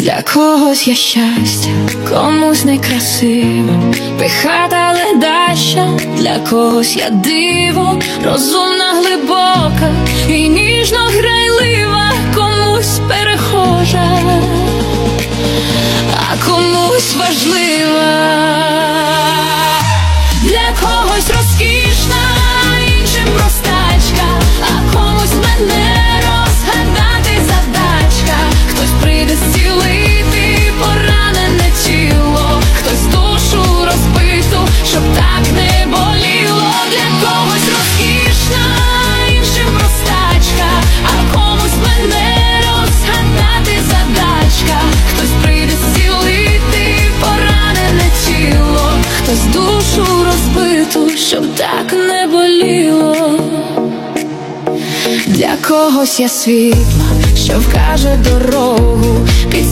Для когось я щастя, комусь некрасиве, пихата ледаща, для когось я диво, розумна, глибока і ніжно грайлива, комусь перехожа, а комусь важлива. Для когось розкішна, іншим простачка, а комусь мене розгадати задачка. Хтось прийде зцілити поранене тіло, хтось душу розбиту, щоб так не боліло. Для когось розкішна, іншим простачка, а комусь мене розгадати задачка. Хтось прийде зцілити поранене тіло, хтось душу розбиту, щоб так не боліло. Для когось я світла, що вкаже дорогу,